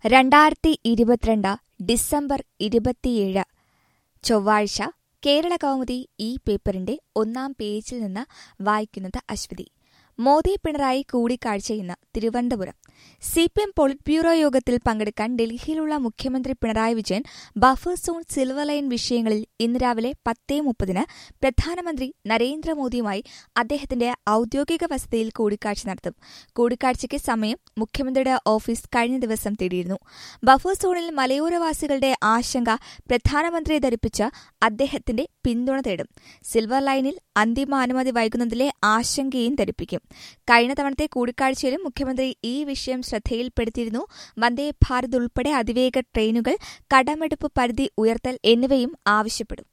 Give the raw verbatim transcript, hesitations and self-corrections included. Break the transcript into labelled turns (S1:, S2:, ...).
S1: രണ്ടായിരത്തി ഇരുപത്തിരണ്ട് ഡിസംബർ ഇരുപത്തിയേഴ് ചൊവ്വാഴ്ച കേരള കൗമുദി ഈ പേപ്പറിന്റെ ഒന്നാം പേജിൽ നിന്ന് വായിക്കുന്നത് അശ്വതി. മോദി പിണറായി കൂടിക്കാഴ്ച ഇന്ന് Thiruvananthapuram. C P M politburo യോഗത്തിൽ പങ്കെടുക്കാൻ ഡൽഹിയിലുള്ള മുഖ്യമന്ത്രി Pinarayi Vijayan buffer zone, silver line വിഷയങ്ങളിൽ ഇന്ന് രാവിലെ പത്തേ മുപ്പതിന് പ്രധാനമന്ത്രി നരേന്ദ്രമോദിയുമായി അദ്ദേഹത്തിന്റെ ഔദ്യോഗിക വസതിയിൽ കൂടിക്കാഴ്ച നടത്തും. കൂടിക്കാഴ്ചയ്ക്ക് സമയം മുഖ്യമന്ത്രിയുടെ ഓഫീസ് കഴിഞ്ഞ ദിവസം തേടിയിരുന്നു. ബഫർ സോണിൽ മലയോരവാസികളുടെ ആശങ്ക പ്രധാനമന്ത്രിയെ ധരിപ്പിച്ച് അദ്ദേഹത്തിന്റെ പിന്തുണ തേടും. സിൽവർ ലൈനിൽ അന്തിമ അനുമതി വൈകുന്നതിലെ ആശങ്കയും ധരിപ്പിക്കും. കഴിഞ്ഞ തവണത്തെ കൂടിക്കാഴ്ചയിലും മുഖ്യമന്ത്രി ഈ വിഷയം ശ്രദ്ധയിൽപ്പെടുത്തിയിരുന്നു. വന്ദേ ഭാരത് ഉൾപ്പെടെ അതിവേഗ ട്രെയിനുകൾ, കടമെടുപ്പ് പരിധി ഉയർത്തൽ എന്നിവയും ആവശ്യപ്പെടും.